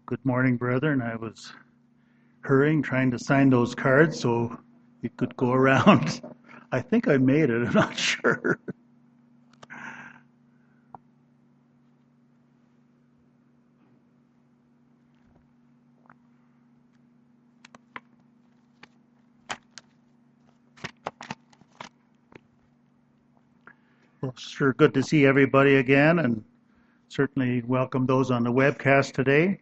Good morning, brethren. I was hurrying, trying to sign those cards so it could go around. I think I made it. I'm not sure. Well, sure, good to see everybody again, and certainly welcome those on the webcast today.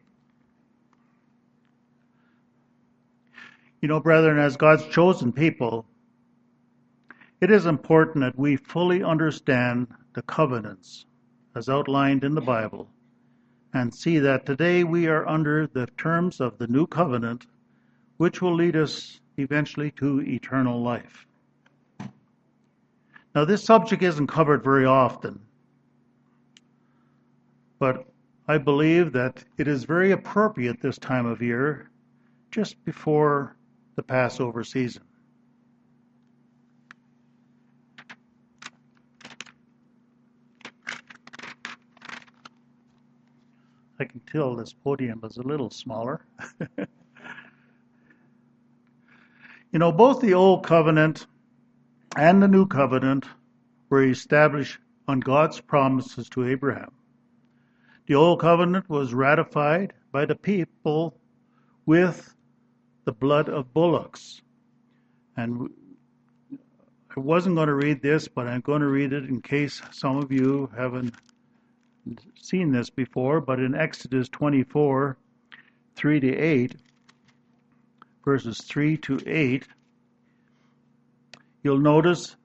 You know, brethren, as God's chosen people, it is important that we fully understand the covenants as outlined in the Bible and see that today we are under the terms of the new covenant, which will lead us eventually to eternal life. Now, this subject isn't covered very often, but I believe that it is very appropriate this time of year, just before the Passover season. I can tell this podium is a little smaller. You know, both the Old Covenant and the New Covenant were established on God's promises to Abraham. The Old Covenant was ratified by the people with the blood of bullocks. And I wasn't going to read this, but I'm going to read it in case some of you haven't seen this before. But in Exodus 24, 3 to 8, verses 3 to 8, you'll notice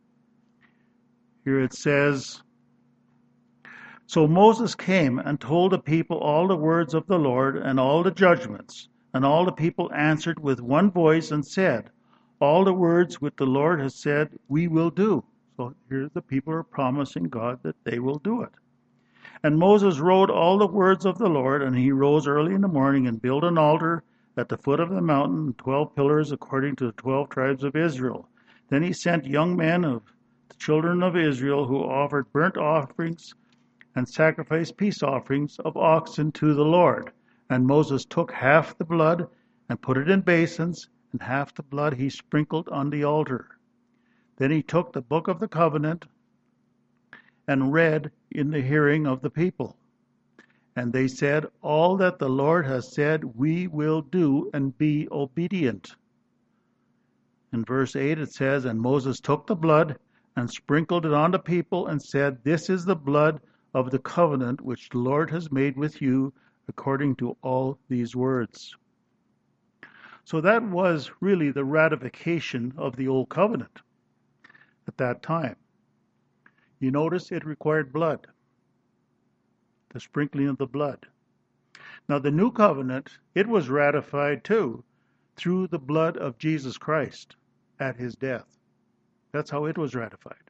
here it says, "So Moses came and told the people all the words of the Lord and all the judgments. And all the people answered with one voice and said, 'All the words which the Lord has said, we will do.'" So here the people are promising God that they will do it. "And Moses wrote all the words of the Lord, and he rose early in the morning and built an altar at the foot of the mountain, 12 pillars according to the 12 tribes of Israel. Then he sent young men of the children of Israel who offered burnt offerings and sacrificed peace offerings of oxen to the Lord. And Moses took half the blood and put it in basins, and half the blood he sprinkled on the altar. Then he took the book of the covenant and read in the hearing of the people. And they said, 'All that the Lord has said we will do, and be obedient.'" In verse 8 it says, "And Moses took the blood and sprinkled it on the people and said, 'This is the blood of the covenant which the Lord has made with you according to all these words.'" So that was really the ratification of the old covenant at that time. You notice it required blood, the sprinkling of the blood. Now the new covenant, it was ratified too through the blood of Jesus Christ at his death. That's how it was ratified.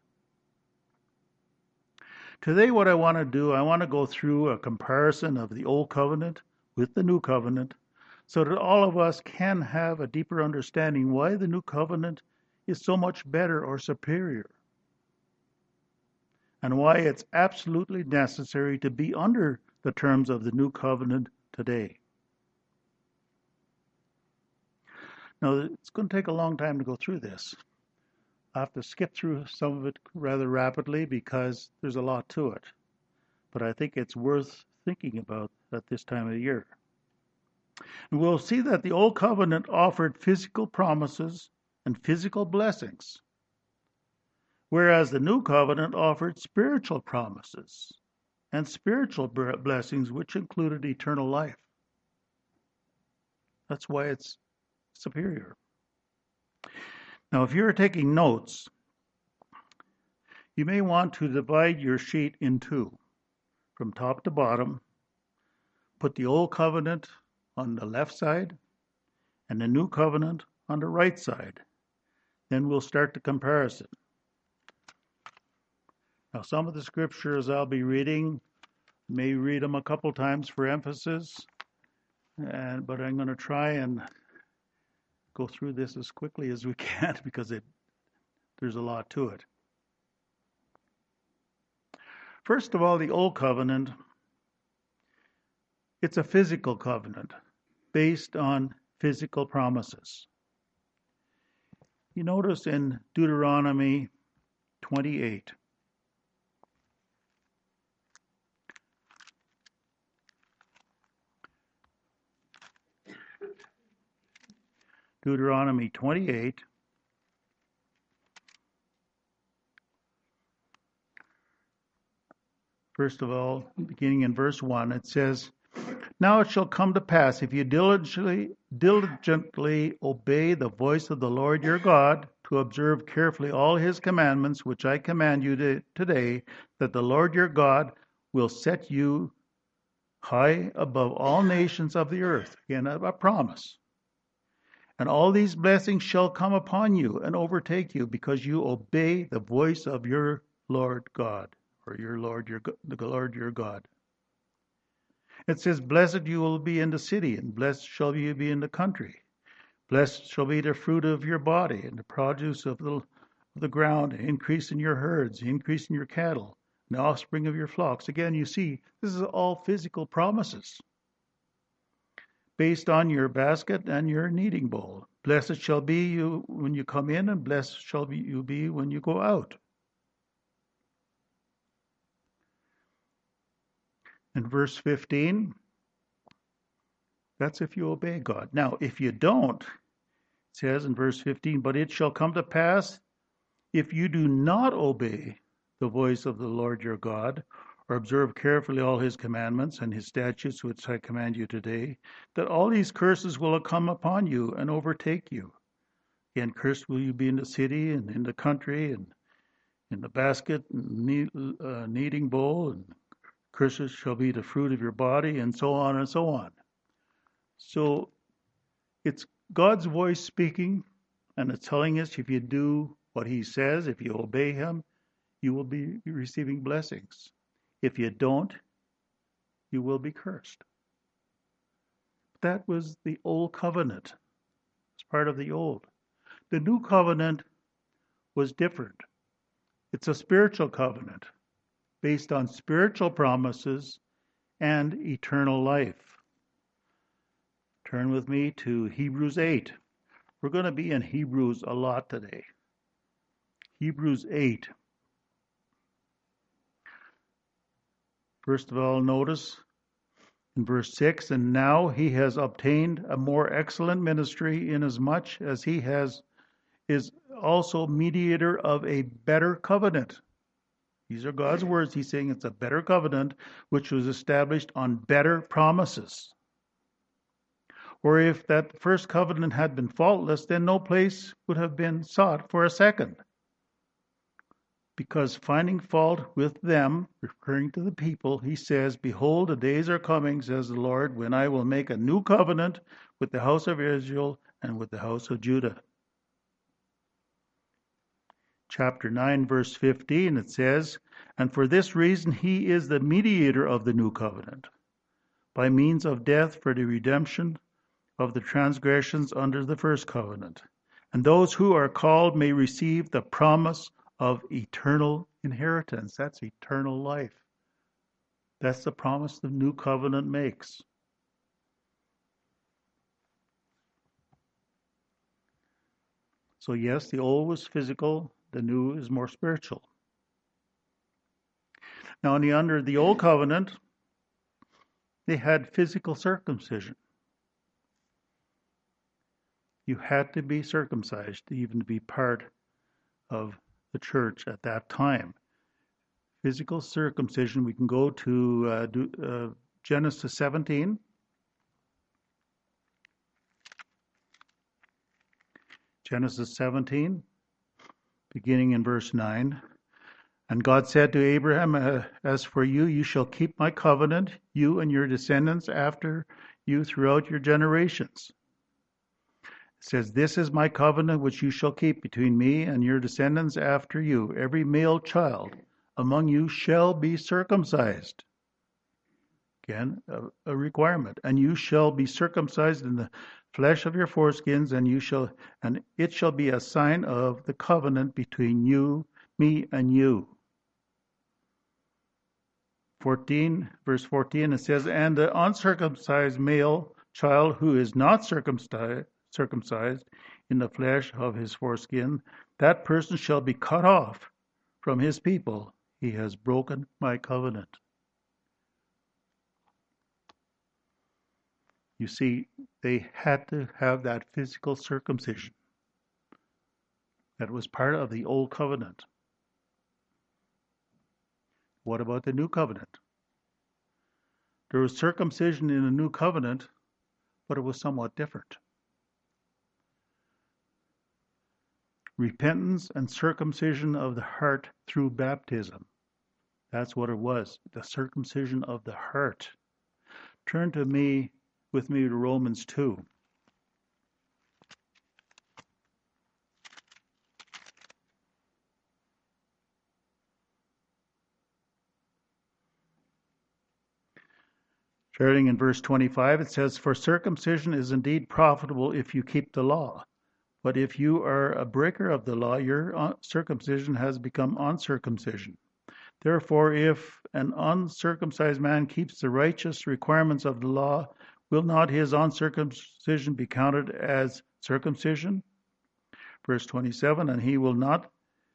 Today what I want to do, I want to go through a comparison of the old covenant with the new covenant so that all of us can have a deeper understanding why the new covenant is so much better or superior, and why it's absolutely necessary to be under the terms of the new covenant today. Now, it's going to take a long time to go through this. I have to skip through some of it rather rapidly because there's a lot to it. But I think it's worth thinking about at this time of the year. And we'll see that the Old Covenant offered physical promises and physical blessings, whereas the New Covenant offered spiritual promises and spiritual blessings, which included eternal life. That's why it's superior. Now, if you're taking notes, you may want to divide your sheet in two, from top to bottom. Put the Old Covenant on the left side and the New Covenant on the right side. Then we'll start the comparison. Now, some of the scriptures I'll be reading, may read them a couple times for emphasis, but I'm going to try and go through this as quickly as we can because there's a lot to it. First of all, the Old Covenant, It's a physical covenant based on physical promises. You notice in Deuteronomy 28. Deuteronomy 28. First of all, beginning in verse 1, it says, "Now it shall come to pass, if you diligently obey the voice of the Lord your God, to observe carefully all his commandments, which I command you today, that the Lord your God will set you high above all nations of the earth." Again, a promise. "And all these blessings shall come upon you and overtake you, because you obey the voice of your Lord God," or the Lord your God. It says, "Blessed you will be in the city, and blessed shall you be in the country. Blessed shall be the fruit of your body, and the produce of the ground, increase in your herds, increase in your cattle, and the offspring of your flocks." Again, you see, this is all physical promises based on your basket and your kneading bowl. "Blessed shall be you when you come in, and blessed shall you be when you go out." In verse 15, that's if you obey God. Now, if you don't, it says in verse 15, "But it shall come to pass, if you do not obey the voice of the Lord your God, or observe carefully all his commandments and his statutes which I command you today, that all these curses will come upon you and overtake you. Again, cursed will you be in the city and in the country and in the basket and kneading bowl, and curses shall be the fruit of your body," and so on and so on. So it's God's voice speaking, and it's telling us if you do what he says, if you obey him, you will be receiving blessings. If you don't, you will be cursed. That was the old covenant. It's part of the old. The new covenant was different. It's a spiritual covenant based on spiritual promises and eternal life. Turn with me to Hebrews 8. We're going to be in Hebrews a lot today. Hebrews 8. First of all, notice in verse 6, "And now he has obtained a more excellent ministry, inasmuch as he is also mediator of a better covenant." These are God's words. He's saying it's a better covenant, which was established on better promises. Or if that first covenant had been faultless, then no place would have been sought for a second. Because finding fault with them, referring to the people, he says, "Behold, the days are coming, says the Lord, when I will make a new covenant with the house of Israel and with the house of Judah." Chapter 9, verse 15, it says, "And for this reason he is the mediator of the new covenant, by means of death for the redemption of the transgressions under the first covenant. And those who are called may receive the promise of eternal inheritance." That's eternal life. That's the promise the new covenant makes. So yes, the old was physical, the new is more spiritual. Now, under the old covenant, they had physical circumcision. You had to be circumcised to even be part of the church at that time. Physical circumcision, we can go to Genesis 17. Genesis 17, beginning in verse 9. "And God said to Abraham, as for you, you shall keep my covenant, you and your descendants after you throughout your generations." It says, "This is my covenant which you shall keep between me and your descendants after you. Every male child among you shall be circumcised." Again, a requirement. "And you shall be circumcised in the flesh of your foreskins, and it shall be a sign of the covenant between me and you." verse 14, it says, "And the uncircumcised male child who is not circumcised in the flesh of his foreskin, that person shall be cut off from his people. He has broken my covenant." You see, they had to have that physical circumcision. That was part of the old covenant. What about the new covenant? There was circumcision in the new covenant, but it was somewhat different. Repentance and circumcision of the heart through baptism. That's what it was, the circumcision of the heart. Turn with me to Romans 2. Starting in verse 25, it says, "For circumcision is indeed profitable if you keep the law. But if you are a breaker of the law, your circumcision has become uncircumcision. Therefore, if an uncircumcised man keeps the righteous requirements of the law, will not his uncircumcision be counted as circumcision?" Verse 27, "And will not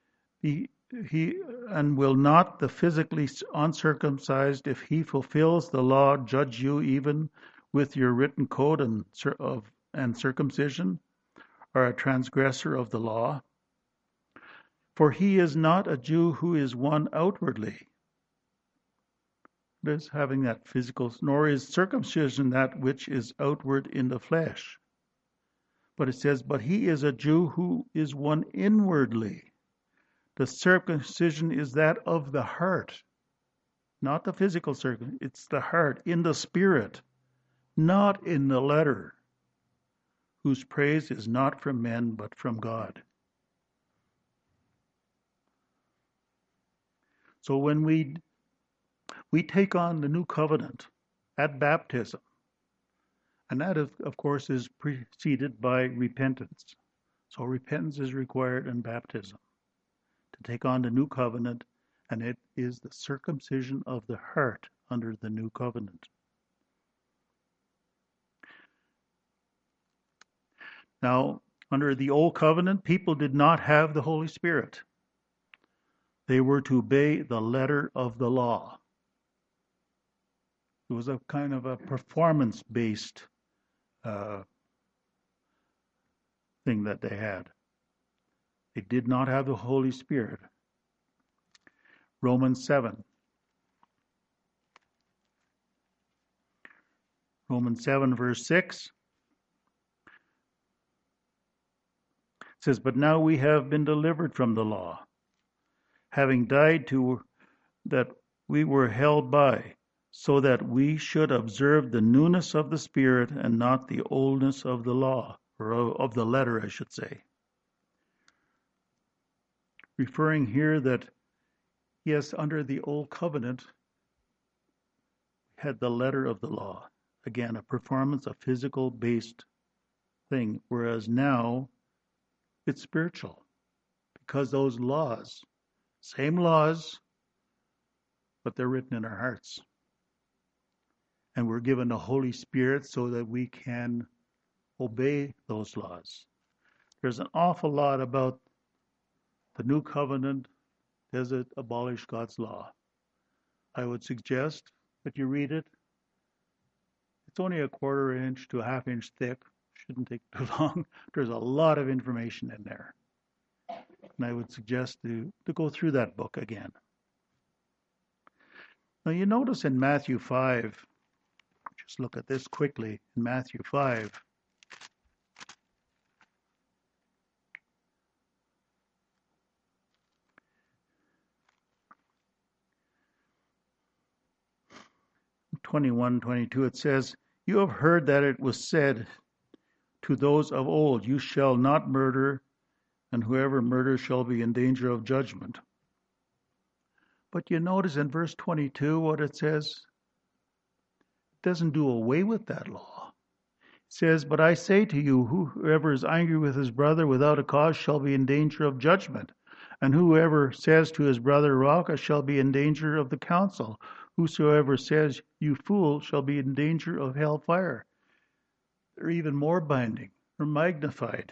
the physically uncircumcised, if he fulfills the law, judge you even with your written code and circumcision, or a transgressor of the law? For he is not a Jew who is one outwardly," this having that physical, "nor is circumcision that which is outward in the flesh." But it says, "But he is a Jew who is one inwardly. The circumcision is that of the heart," not the physical circumcision, it's the heart, "in the spirit, not in the letter, whose praise is not from men, but from God." So when we take on the new covenant at baptism, and that, of course, is preceded by repentance. So repentance is required in baptism to take on the new covenant, and it is the circumcision of the heart under the new covenant. Now, under the old covenant, people did not have the Holy Spirit. They were to obey the letter of the law. It was a kind of a performance-based thing that they had. They did not have the Holy Spirit. Romans 7. Romans 7, verse 6 says, "But now we have been delivered from the law, having died to that we were held by, so that we should observe the newness of the Spirit and not the oldness of the law," or of the letter, I should say. Referring here that, yes, under the old covenant, we had the letter of the law. Again, a performance, a physical-based thing, whereas now it's spiritual. Because those laws, same laws, but they're written in our hearts. And we're given the Holy Spirit so that we can obey those laws. There's an awful lot about the new covenant. Does it abolish God's law? I would suggest that you read it. It's only a 1/4 inch to a 1/2 inch thick. Shouldn't take too long. There's a lot of information in there. And I would suggest to go through that book again. Now you notice in Matthew 5, just look at this quickly, in Matthew 5, (21, 22), it says, "You have heard that it was said to those of old, 'You shall not murder, and whoever murders shall be in danger of judgment.' But you notice in verse 22 what it says? It doesn't do away with that law. It says, 'But I say to you, whoever is angry with his brother without a cause shall be in danger of judgment. And whoever says to his brother, Raca, shall be in danger of the council. Whosoever says, "You fool," shall be in danger of hell fire. They're even more binding, or magnified,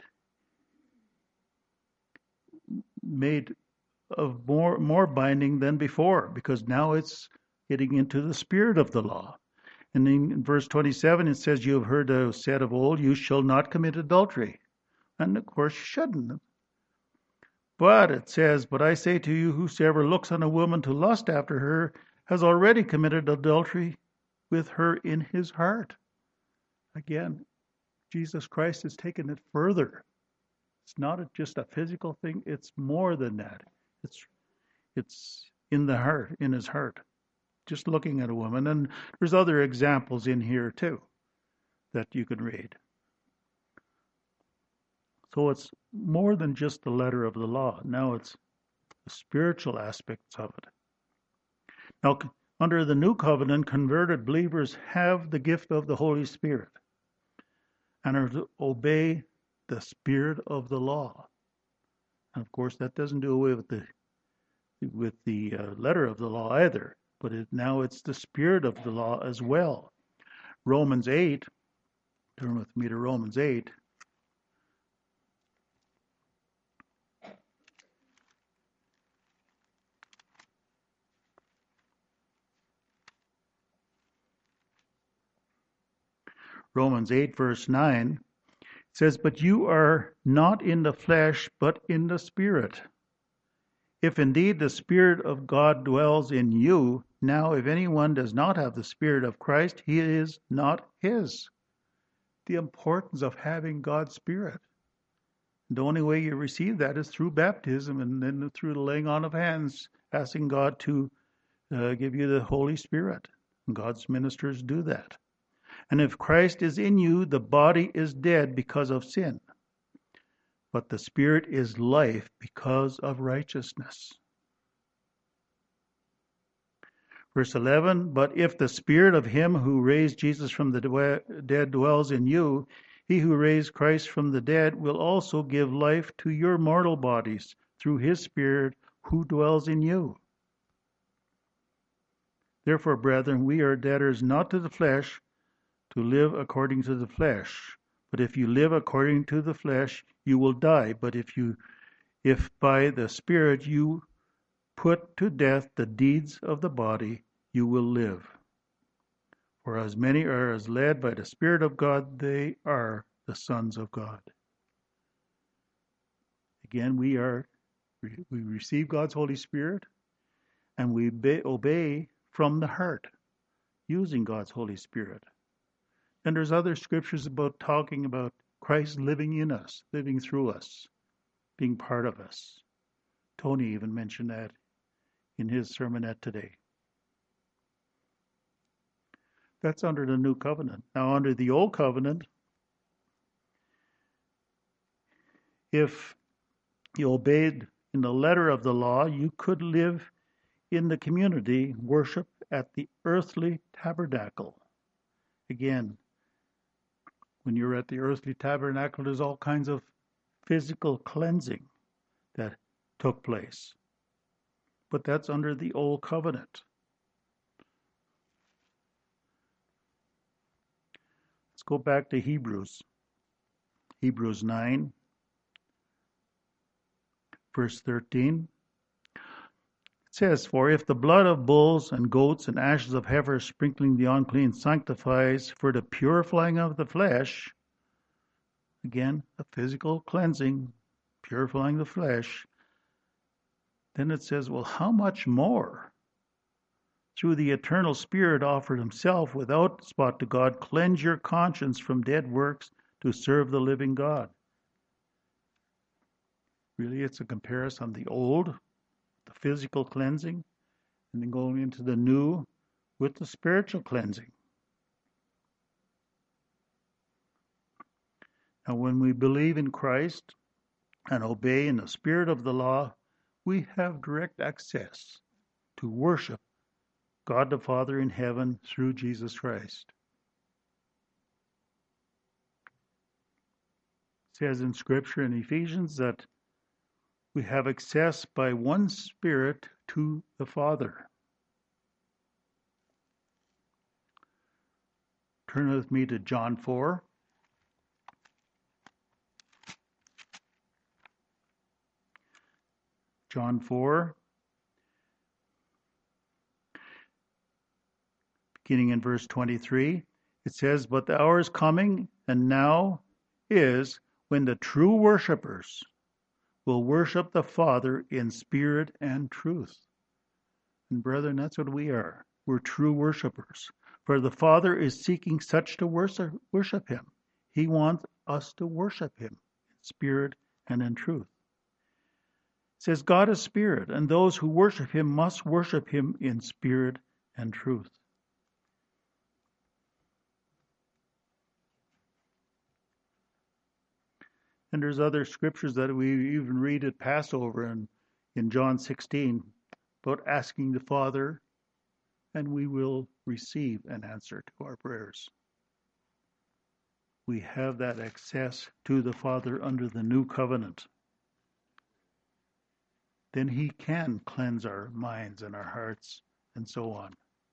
made of more binding than before, because now it's getting into the spirit of the law. And in verse 27, it says, "You have heard said of old, you shall not commit adultery." And of course, you shouldn't. But it says, "But I say to you, whosoever looks on a woman to lust after her has already committed adultery with her in his heart." Again, Jesus Christ has taken it further. It's not just a physical thing, it's more than that. It's in the heart, in his heart. Just looking at a woman. And there's other examples in here too that you can read. So it's more than just the letter of the law. Now it's the spiritual aspects of it. Now, under the new covenant, converted believers have the gift of the Holy Spirit and are to obey the spirit of the law. And of course, that doesn't do away with the letter of the law either, but now it's the spirit of the law as well. Romans 8, turn with me to Romans 8. Romans 8, verse 9, it says, "But you are not in the flesh, but in the Spirit. If indeed the Spirit of God dwells in you, now if anyone does not have the Spirit of Christ, he is not his." The importance of having God's Spirit. The only way you receive that is through baptism and then through the laying on of hands, asking God to give you the Holy Spirit. And God's ministers do that. "And if Christ is in you, the body is dead because of sin, but the Spirit is life because of righteousness." Verse 11, "But if the Spirit of him who raised Jesus from the dead dwells in you, he who raised Christ from the dead will also give life to your mortal bodies through his Spirit who dwells in you. Therefore, brethren, we are debtors not to the flesh, to live according to the flesh. But if you live according to the flesh, you will die. But if by the Spirit you put to death the deeds of the body, you will live. For as many are as led by the Spirit of God, they are the sons of God." Again, we receive God's Holy Spirit, and we obey from the heart, using God's Holy Spirit. And there's other scriptures talking about Christ living in us, living through us, being part of us. Tony even mentioned that in his sermonette today. That's under the new covenant. Now, under the old covenant, if you obeyed in the letter of the law, you could live in the community, worship at the earthly tabernacle. Again, when you're at the earthly tabernacle, there's all kinds of physical cleansing that took place. But that's under the old covenant. Let's go back to Hebrews. Hebrews 9, verse 13. It says, "For if the blood of bulls and goats and ashes of heifers sprinkling the unclean sanctifies for the purifying of the flesh," again, a physical cleansing, purifying the flesh, then it says, well, how much more? Through the eternal Spirit offered himself without spot to God, cleanse your conscience from dead works to serve the living God. Really, it's a comparison of the old, the physical cleansing, and then going into the new with the spiritual cleansing. Now, when we believe in Christ and obey in the spirit of the law, we have direct access to worship God the Father in heaven through Jesus Christ. It says in Scripture in Ephesians that we have access by one Spirit to the Father. Turn with me to John 4. John 4, beginning in verse 23. It says, "But the hour is coming, and now is, when the true worshipers will worship the Father in spirit and truth." And brethren, that's what we are. We're true worshipers. For the Father is seeking such to worship him. He wants us to worship him in spirit and in truth. It says, God is spirit, and those who worship him must worship him in spirit and truth. And there's other scriptures that we even read at Passover and in John 16 about asking the Father, and we will receive an answer to our prayers. We have that access to the Father under the new covenant. Then he can cleanse our minds and our hearts and so on.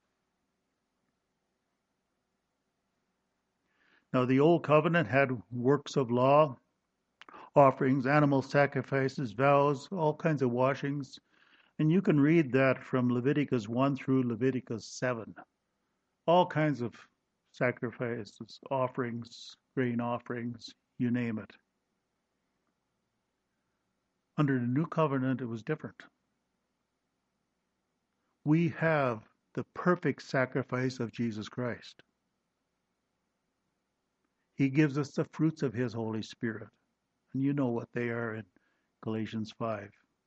Now, the old covenant had works of law, offerings, animal sacrifices, vows, all kinds of washings. And you can read that from Leviticus 1 through Leviticus 7. All kinds of sacrifices, offerings, grain offerings, you name it. Under the new covenant, it was different. We have the perfect sacrifice of Jesus Christ. He gives us the fruits of his Holy Spirit. And you know what they are in Galatians 5.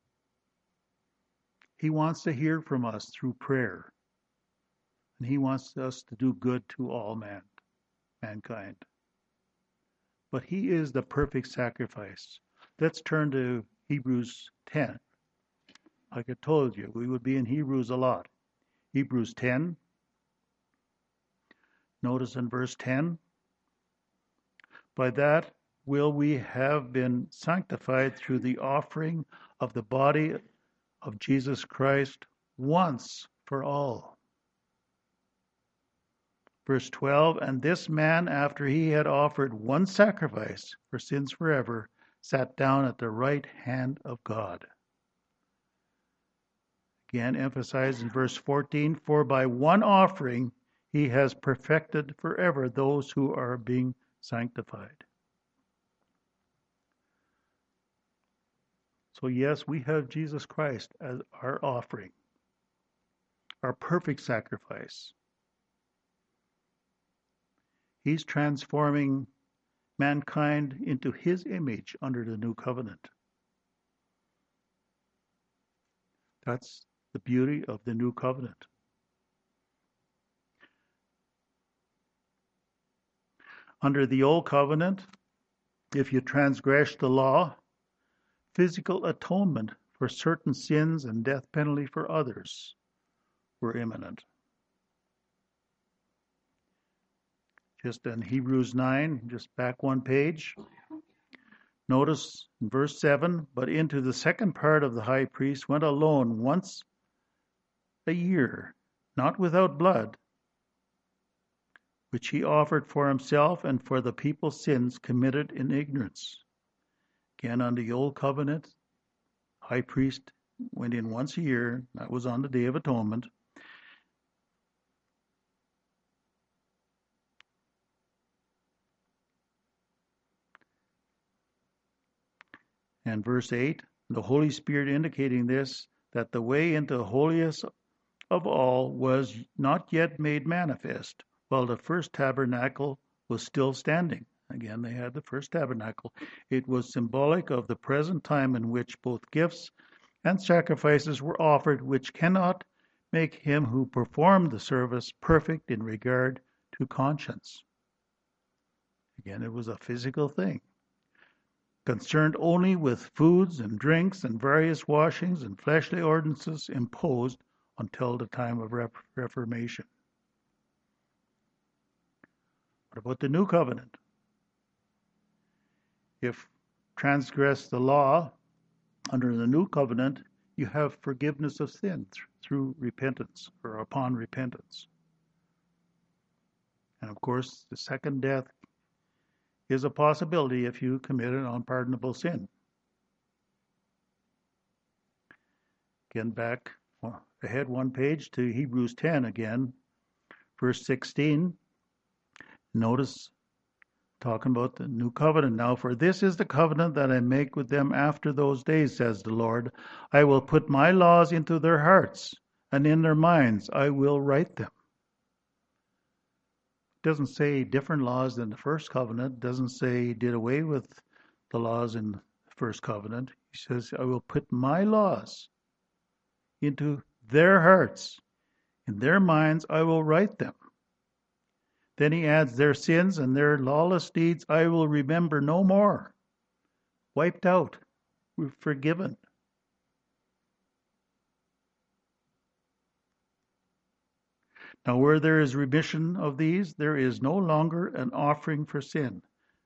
He wants to hear from us through prayer. And he wants us to do good to all mankind. But he is the perfect sacrifice. Let's turn to Hebrews 10. Like I told you, we would be in Hebrews a lot. Hebrews 10. Notice in verse 10. By that will we have been sanctified through the offering of the body of Jesus Christ once for all. Verse 12, and this man, after he had offered one sacrifice for sins forever, sat down at the right hand of God. Again, emphasized in verse 14, for by one offering he has perfected forever those who are being sanctified. So yes, we have Jesus Christ as our offering, our perfect sacrifice. He's transforming mankind into his image under the new covenant. That's the beauty of the new covenant. Under the old covenant, if you transgressed the law, physical atonement for certain sins and death penalty for others were imminent. Just in Hebrews 9, just back one page. Notice in verse 7, but into the second part of the high priest went alone once a year, not without blood, which he offered for himself and for the people's sins committed in ignorance. Again, on the old covenant, high priest went in once a year. That was on the Day of Atonement. And verse 8, the Holy Spirit indicating this, that the way into the holiest of all was not yet made manifest, while the first tabernacle was still standing. Again, they had the first tabernacle. It was symbolic of the present time in which both gifts and sacrifices were offered, which cannot make him who performed the service perfect in regard to conscience. Again, it was a physical thing, concerned only with foods and drinks and various washings and fleshly ordinances imposed until the time of Reformation. What about the new covenant? If transgress the law under the new covenant, you have forgiveness of sin through repentance or upon repentance. And of course, the second death is a possibility if you commit an unpardonable sin. Again, back ahead one page to Hebrews 10 again, verse 16. Notice talking about the new covenant now. For this is the covenant that I make with them after those days, says the Lord. I will put my laws into their hearts, and in their minds I will write them. It doesn't say different laws than the first covenant. It doesn't say he did away with the laws in the first covenant. He says, I will put my laws into their hearts. In their minds I will write them. Then he adds, their sins and their lawless deeds I will remember no more. Wiped out. We're forgiven. Now where there is remission of these, there is no longer an offering for sin.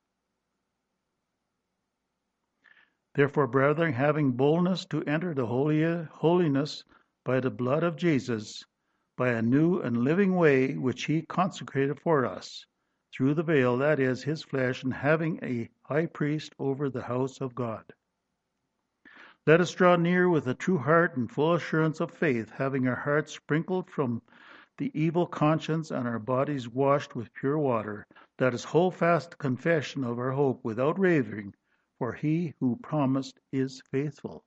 Therefore, brethren, having boldness to enter the holiness by the blood of Jesus, by a new and living way which he consecrated for us, through the veil, that is, his flesh, and having a high priest over the house of God. Let us draw near with a true heart and full assurance of faith, having our hearts sprinkled from the evil conscience and our bodies washed with pure water. Let us hold fast the confession of our hope without wavering, for he who promised is faithful.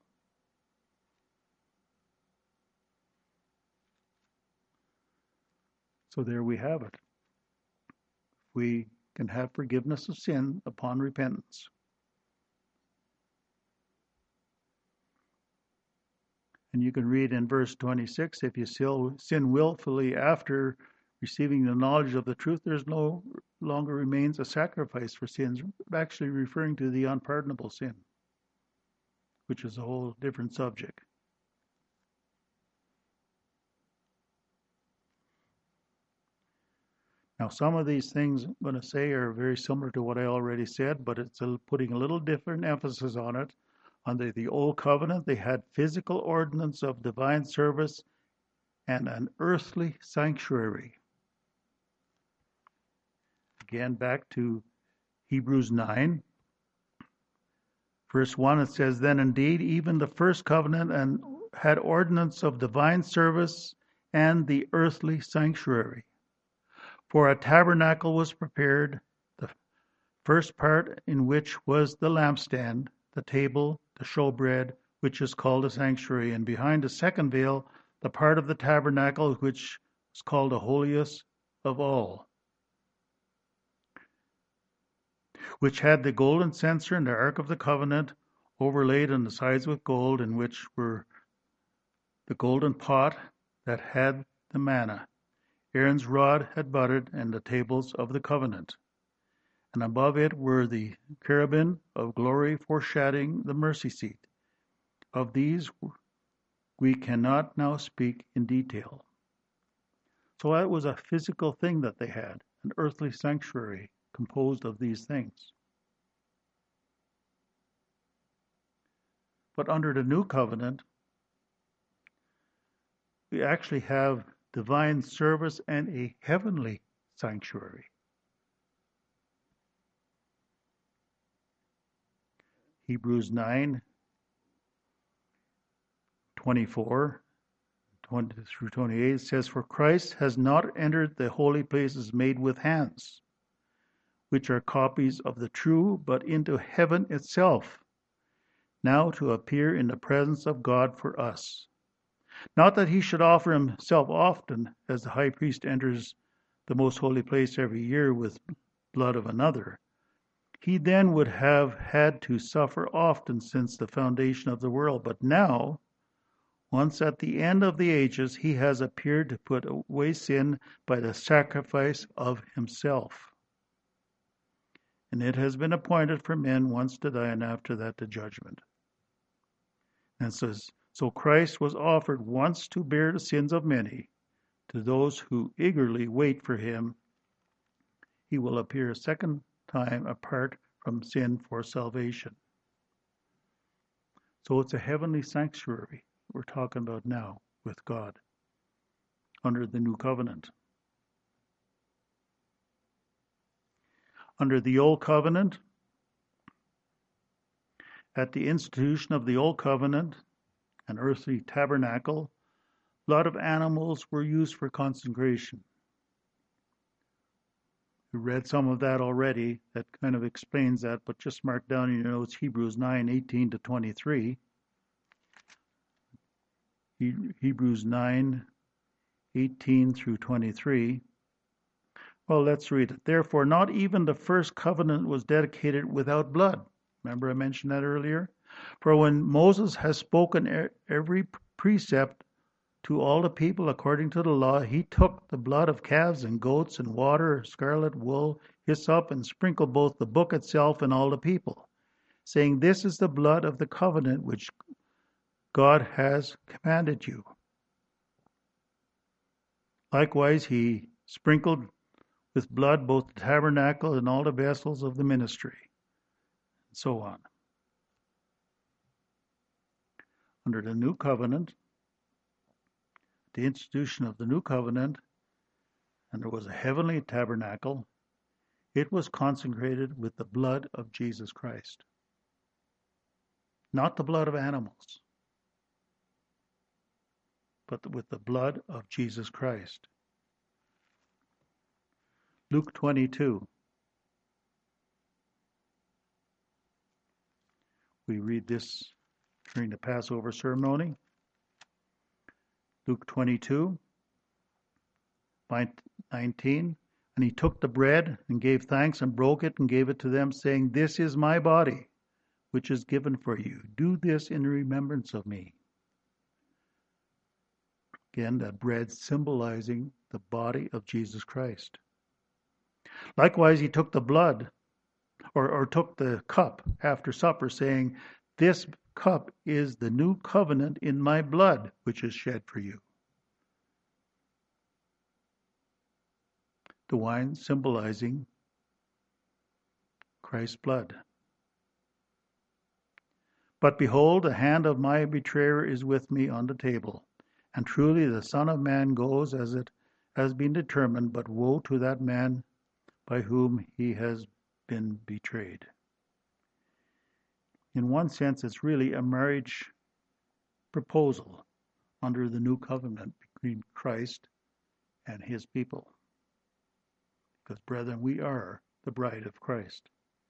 So there we have it. We can have forgiveness of sin upon repentance. And you can read in verse 26, if you sin willfully after receiving the knowledge of the truth, there's no longer remains a sacrifice for sins, actually referring to the unpardonable sin, which is a whole different subject. Now, some of these things I'm going to say are very similar to what I already said, but it's putting a little different emphasis on it. Under the Old Covenant, they had physical ordinance of divine service and an earthly sanctuary. Again, back to Hebrews 9. Verse 1, it says, Then indeed, even the first covenant and had ordinance of divine service and the earthly sanctuary. For a tabernacle was prepared, the first part in which was the lampstand, the table, the showbread, which is called a sanctuary, and behind the second veil, the part of the tabernacle which is called the holiest of all, which had the golden censer and the ark of the covenant overlaid on the sides with gold, in which were the golden pot that had the manna. Aaron's rod had budded, and the tables of the covenant. And above it were the cherubim of glory foreshadowing the mercy seat. Of these we cannot now speak in detail. So that was a physical thing that they had, an earthly sanctuary composed of these things. But under the new covenant, we actually have divine service and a heavenly sanctuary. Hebrews 9, 24, 20 through 28 says, For Christ has not entered the holy places made with hands, which are copies of the true, but into heaven itself, now to appear in the presence of God for us. Not that he should offer himself often, as the high priest enters the most holy place every year with blood of another. He then would have had to suffer often since the foundation of the world. But now, once at the end of the ages, he has appeared to put away sin by the sacrifice of himself. And it has been appointed for men once to die, and after that the judgment. And it says, So Christ was offered once to bear the sins of many. To those who eagerly wait for him, he will appear a second time apart from sin for salvation. So it's a heavenly sanctuary we're talking about now with God under the new covenant. Under the Old Covenant, at the institution of the Old Covenant, an earthly tabernacle, blood of animals were used for consecration. We read some of that already. That kind of explains that, but just mark down in your notes Hebrews 9:18 to 23. Hebrews 9:18 through 23. Well, let's read it. Therefore, not even the first covenant was dedicated without blood. Remember I mentioned that earlier? For when Moses has spoken every precept to all the people according to the law, he took the blood of calves and goats and water, scarlet wool, hyssop, and sprinkled both the book itself and all the people, saying, "This is the blood of the covenant which God has commanded you." Likewise, he sprinkled with blood both the tabernacle and all the vessels of the ministry, and so on. Under the new covenant, the institution of the new covenant, and there was a heavenly tabernacle, it was consecrated with the blood of Jesus Christ. Not the blood of animals, but with the blood of Jesus Christ. Luke 22. We read this during the Passover ceremony. Luke 22, 19. And he took the bread and gave thanks and broke it and gave it to them, saying, "This is my body, which is given for you. Do this in remembrance of me." Again, that bread symbolizing the body of Jesus Christ. Likewise, he took the blood, or took the cup after supper, saying, "This cup is the new covenant in my blood, which is shed for you." The wine symbolizing Christ's blood. But behold, the hand of my betrayer is with me on the table. And truly the Son of Man goes as it has been determined, but woe to that man by whom he has been betrayed. In one sense, it's really a marriage proposal under the new covenant between Christ and his people. Because, brethren, we are the bride of Christ.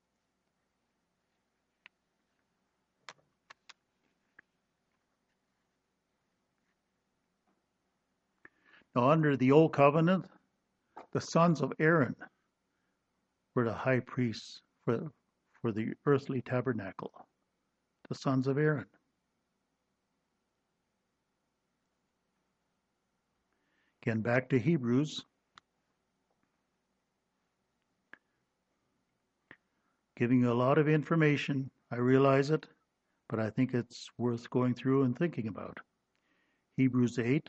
Now, under the old covenant, the sons of Aaron were the high priests for the earthly tabernacle. The sons of Aaron. Again, back to Hebrews. Giving you a lot of information. I realize it, but I think it's worth going through and thinking about. Hebrews 8,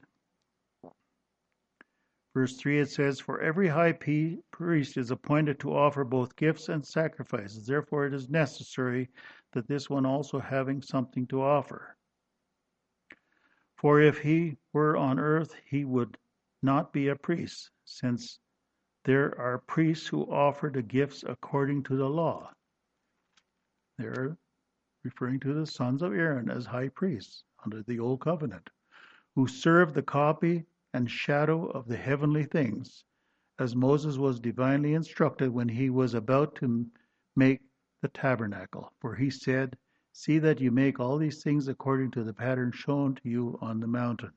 verse 3, it says, "For every high priest is appointed to offer both gifts and sacrifices. Therefore it is necessary that this one also having something to offer. For if he were on earth, he would not be a priest, since there are priests who offer the gifts according to the law." They're referring to the sons of Aaron as high priests under the old covenant, who serve the copy and shadow of the heavenly things, as Moses was divinely instructed when he was about to make the tabernacle. For he said, "See that you make all these things according to the pattern shown to you on the mountain."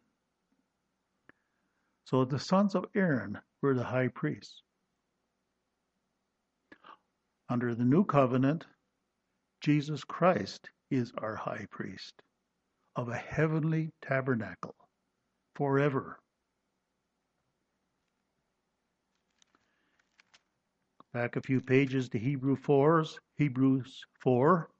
So the sons of Aaron were the high priests. Under the new covenant, Jesus Christ is our high priest of a heavenly tabernacle forever. Back a few pages to Hebrews 4.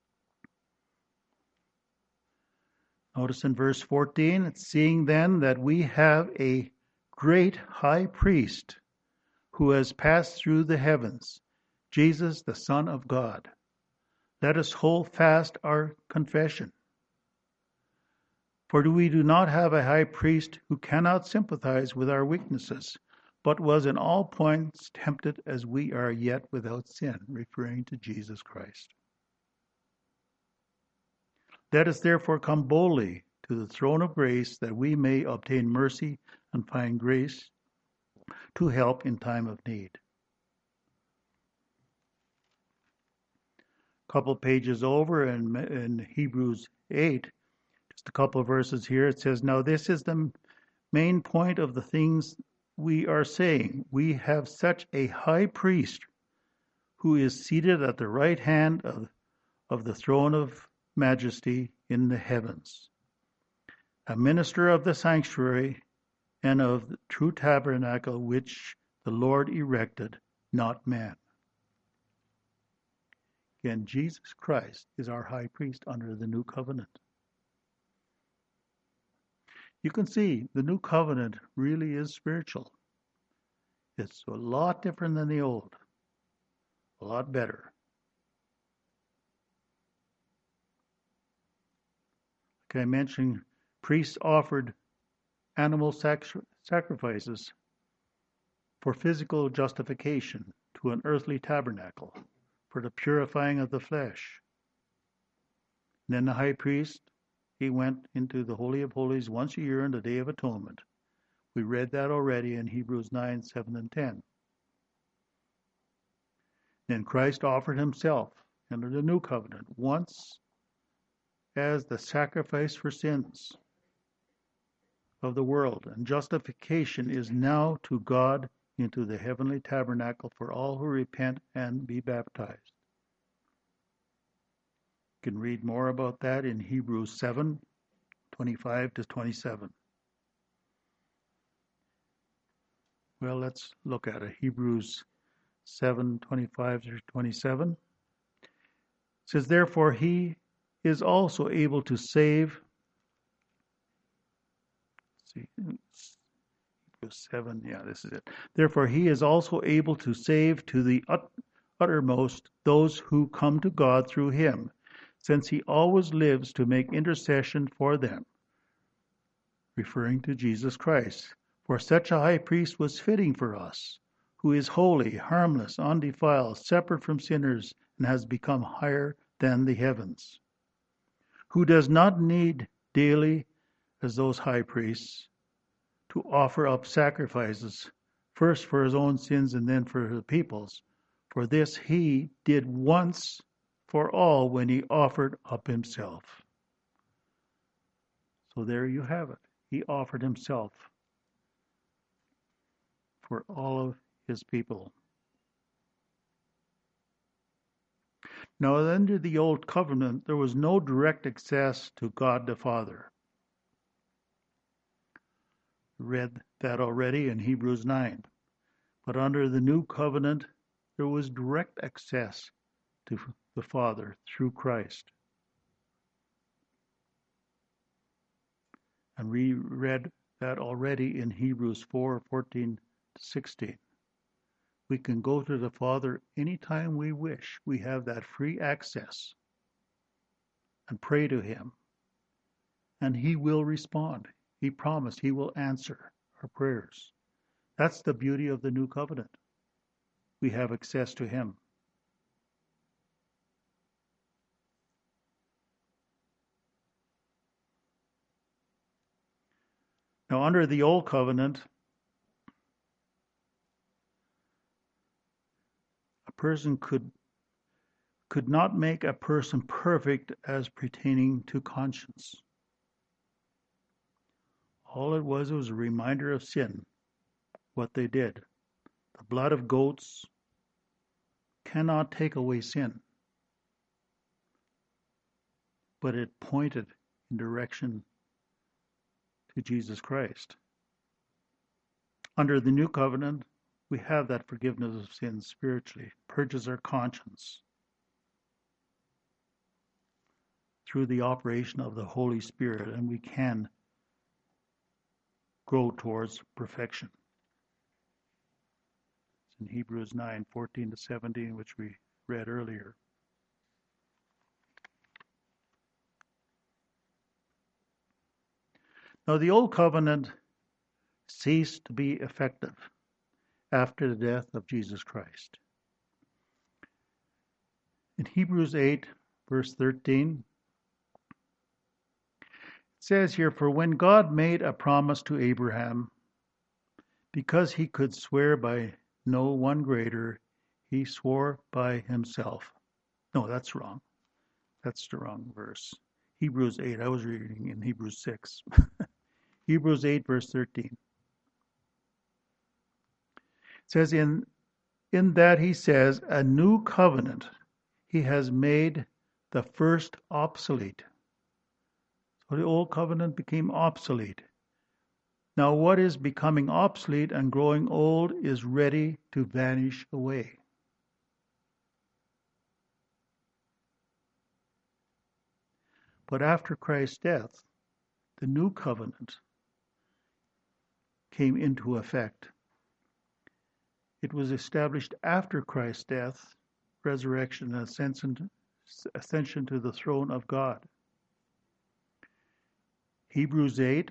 Notice in verse 14, it's "Seeing then that we have a great high priest who has passed through the heavens, Jesus, the Son of God, let us hold fast our confession. For we do not have a high priest who cannot sympathize with our weaknesses, but was in all points tempted as we are, yet without sin, referring to Jesus Christ. Let us therefore come boldly to the throne of grace, that we may obtain mercy and find grace to help in time of need. A couple pages over in Hebrews 8, just a couple of verses here, it says, "Now this is the main point of the things we are saying. We have such a high priest who is seated at the right hand of the throne of majesty in the heavens, a minister of the sanctuary and of the true tabernacle which the Lord erected, not man." Again, Jesus Christ is our high priest under the new covenant. You can see the new covenant really is spiritual. It's a lot different than the old, a lot better. Like I mentioned, priests offered animal sacrifices for physical justification to an earthly tabernacle, for the purifying of the flesh. And then the high priest, he went into the Holy of Holies once a year on the Day of Atonement. We read that already in Hebrews 9, 7, and 10. Then Christ offered himself under the new covenant once as the sacrifice for sins of the world, and justification is now to God into the heavenly tabernacle for all who repent and be baptized. You can read more about that in Hebrews 7, 25 to 27. Well, let's look at it. Hebrews 7, 25 to 27. It says, "Therefore he is also able to save." See, Hebrews 7, yeah, this is it. "Therefore he is also able to save to the uttermost those who come to God through him, since he always lives to make intercession for them," referring to Jesus Christ. "For such a high priest was fitting for us, who is holy, harmless, undefiled, separate from sinners, and has become higher than the heavens, who does not need daily, as those high priests, to offer up sacrifices, first for his own sins and then for the people's. For this he did once for all when he offered up himself." So there you have it. He offered himself for all of his people. Now, under the Old Covenant, there was no direct access to God the Father. Read that already in Hebrews 9. But under the New Covenant, there was direct access to the Father through Christ. And we read that already in Hebrews 4, 14 to 16. We can go to the Father anytime we wish. We have that free access and pray to him. And he will respond. He promised he will answer our prayers. That's the beauty of the new covenant. We have access to him. Now, under the old covenant, a person could not make a person perfect as pertaining to conscience. All it was a reminder of sin, what they did. The blood of goats cannot take away sin, but it pointed in direction to Jesus Christ. Under the new covenant, we have that forgiveness of sins spiritually, purges our conscience through the operation of the Holy Spirit, and we can grow towards perfection. It's in Hebrews 9, 14 to 17, which we read earlier. Now, the old covenant ceased to be effective after the death of Jesus Christ. In Hebrews 8, verse 13, it says here, "For when God made a promise to Abraham, because he could swear by no one greater, he swore by himself." No, that's wrong. That's the wrong verse. Hebrews 8. I was reading in Hebrews 6. Hebrews 8, verse 13. It says, in that he says, a new covenant he has made the first obsolete. So the old covenant became obsolete. Now what is becoming obsolete and growing old is ready to vanish away. But after Christ's death, the new covenant came into effect. It was established after Christ's death, resurrection, and ascension to the throne of God. Hebrews 8,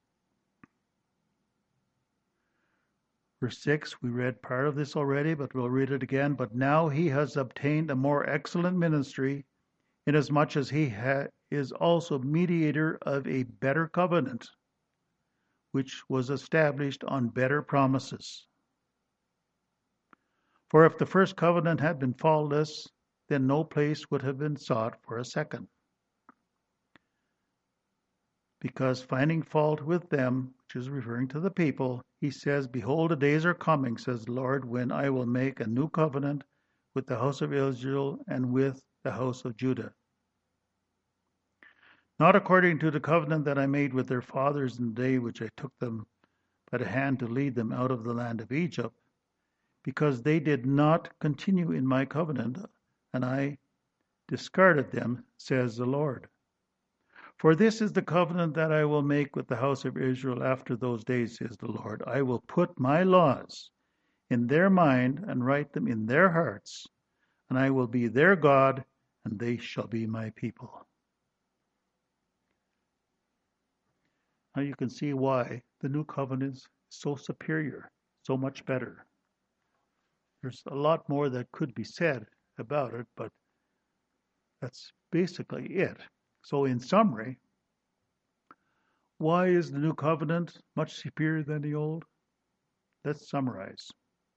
verse 6, we read part of this already, but we'll read it again. "But now he has obtained a more excellent ministry, inasmuch as he is also mediator of a better covenant, which was established on better promises. For if the first covenant had been faultless, then no place would have been sought for a second. Because finding fault with them," which is referring to the people, he says, "Behold, the days are coming, says the Lord, when I will make a new covenant with the house of Israel and with the house of Judah. Not according to the covenant that I made with their fathers in the day which I took them by the hand to lead them out of the land of Egypt, because they did not continue in my covenant, and I discarded them, says the Lord. For this is the covenant that I will make with the house of Israel after those days, says the Lord. I will put my laws in their mind and write them in their hearts, and I will be their God, and they shall be my people." Now you can see why the new covenant is so superior, so much better. There's a lot more that could be said about it, but that's basically it. So in summary, why is the new covenant much superior than the old? Let's summarize.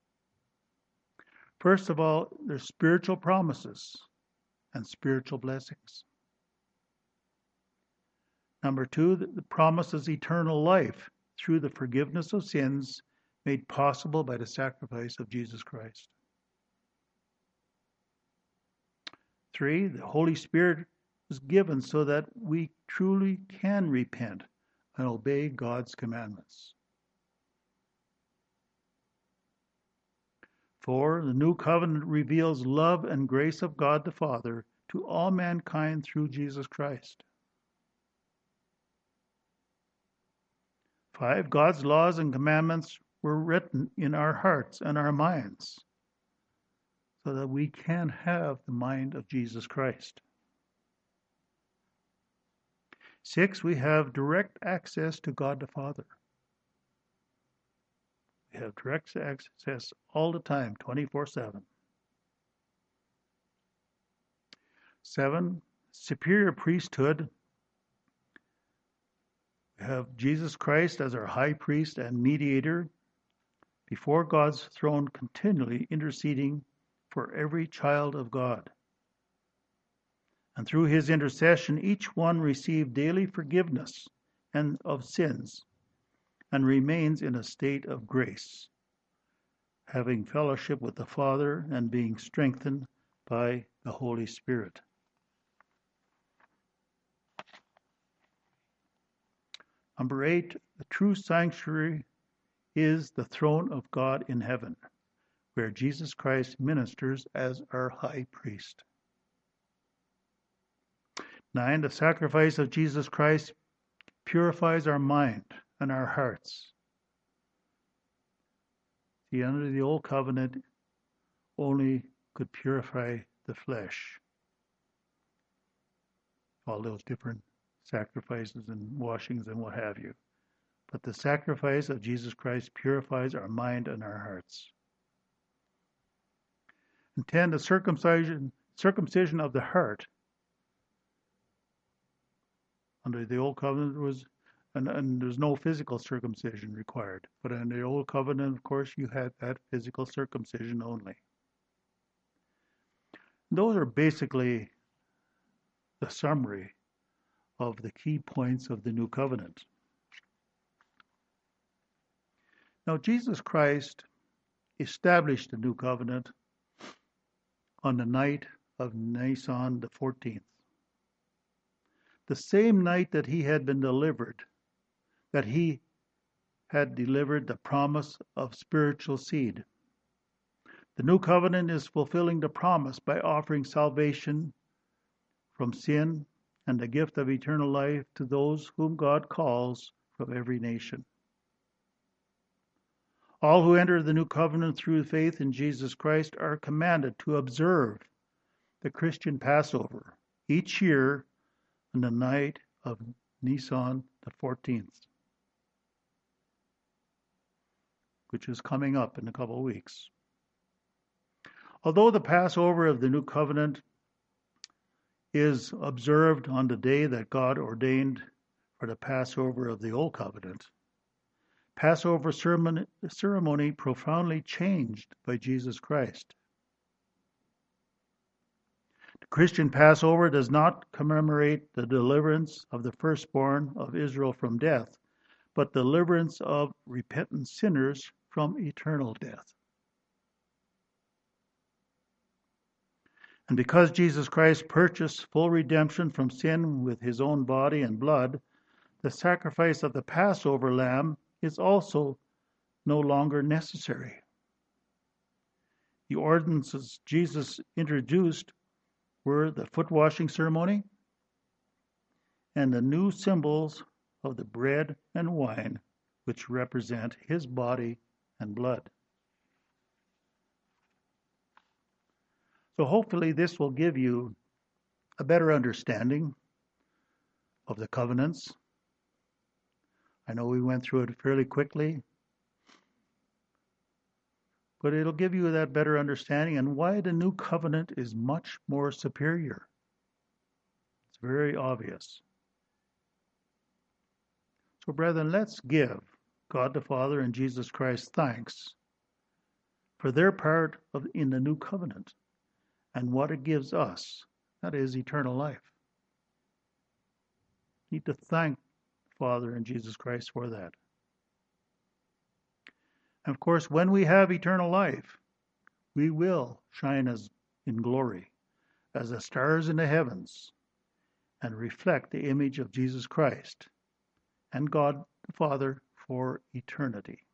First of all, there's spiritual promises and spiritual blessings. Number two, the promise is eternal life through the forgiveness of sins made possible by the sacrifice of Jesus Christ. 3, the Holy Spirit was given so that we truly can repent and obey God's commandments. 4, the new covenant reveals love and grace of God the Father to all mankind through Jesus Christ. 5, God's laws and commandments were written in our hearts and our minds so that we can have the mind of Jesus Christ. 6, we have direct access to God the Father. We have direct access all the time, 24/7. 7, superior priesthood. We have Jesus Christ as our high priest and mediator before God's throne, continually interceding for every child of God. And through his intercession, each one received daily forgiveness and of sins and remains in a state of grace, having fellowship with the Father and being strengthened by the Holy Spirit. Number 8, the true sanctuary is the throne of God in heaven, where Jesus Christ ministers as our high priest. 9, the sacrifice of Jesus Christ purifies our mind and our hearts. See, under the old covenant, only could purify the flesh. All those different sacrifices and washings and what have you. But the sacrifice of Jesus Christ purifies our mind and our hearts. intend a circumcision of the heart. Under the old covenant was, and there's no physical circumcision required. But in the old covenant, of course, you had that physical circumcision only. Those are basically the summary of the key points of the new covenant. Now, Jesus Christ established the new covenant on the night of Nisan the 14th. The same night that he had been delivered, that he had delivered the promise of spiritual seed. The new covenant is fulfilling the promise by offering salvation from sin and the gift of eternal life to those whom God calls from every nation. All who enter the new covenant through faith in Jesus Christ are commanded to observe the Christian Passover each year on the night of Nisan the 14th, which is coming up in a couple of weeks. Although the Passover of the new covenant is observed on the day that God ordained for the Passover of the old covenant, Passover ceremony profoundly changed by Jesus Christ. The Christian Passover does not commemorate the deliverance of the firstborn of Israel from death, but deliverance of repentant sinners from eternal death. And because Jesus Christ purchased full redemption from sin with his own body and blood, the sacrifice of the Passover lamb is also no longer necessary. The ordinances Jesus introduced were the foot washing ceremony and the new symbols of the bread and wine, which represent his body and blood. So hopefully this will give you a better understanding of the covenants. I know we went through it fairly quickly, but it'll give you that better understanding and why the new covenant is much more superior. It's very obvious. So brethren, let's give God the Father and Jesus Christ thanks for their part in the new covenant and what it gives us, that is eternal life. We need to thank Father and Jesus Christ for that. And of course, when we have eternal life, we will shine as in glory as the stars in the heavens and reflect the image of Jesus Christ and God the Father for eternity.